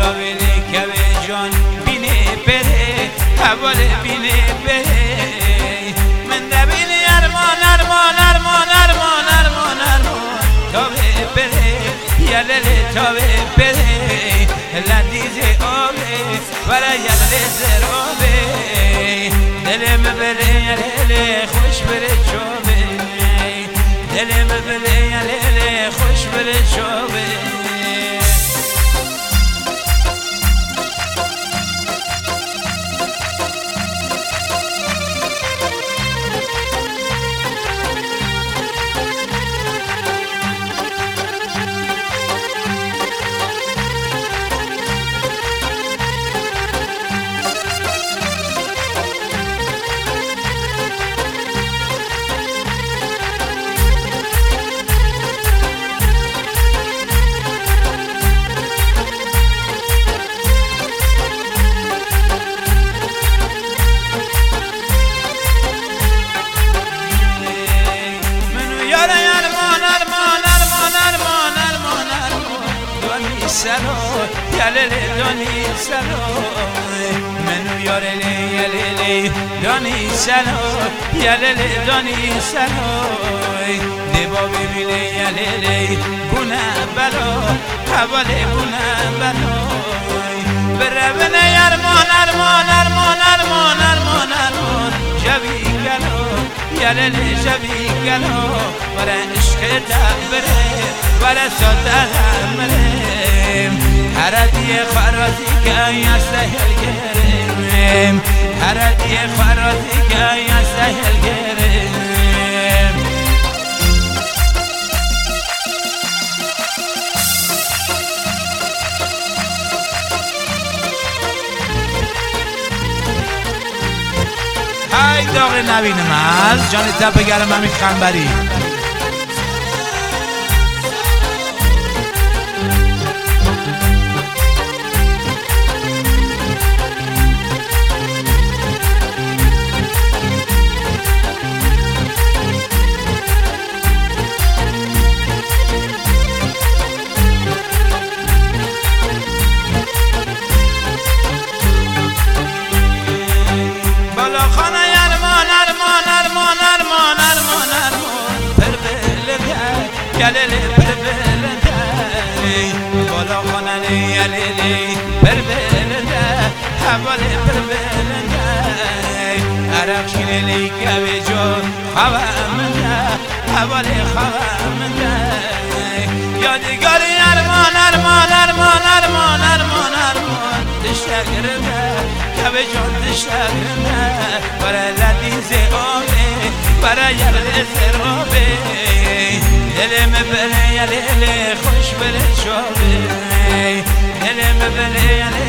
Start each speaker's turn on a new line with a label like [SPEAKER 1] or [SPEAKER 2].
[SPEAKER 1] داویلی که به جان بینه بره حوال بینه بره من دبیلی ارمان ارمان ارمان ارمان ارمان ارمان تاوه بره یلله تاوه بره لندیز آبه برای یلله زرابه دلم بره یلله خوش بره چوبه دلم بره یلله خوش بره چوبه یلله دانی سلو منو یارله یلله دانی سلو یلله دانی سلو دبا ببینه یلله بونه بلو حواله بونه بلو برونه ارمان ارمان ارمان ارمان ارمان ارمان جوی گلو یلله جوی گلو برای عشق دبره برای ساده همره هردی خرازی که یستهل گرم هردی خرازی که یستهل گرم های داغ نبینم از جان تپ گرم همین خنبری یلله پربلنده بالا خانه یلله پربلنده حواله پربلنده عرق شیله که به جو خوامنده حواله خوامنده یادگار ارمان ارمان ارمان ارمان ارمان ارمان دشتگرمه که به جان دشتگرمه برای لندیز آبه برای یلله زرابه دلم بره یلله خوش بره چوبه دلم بره یلله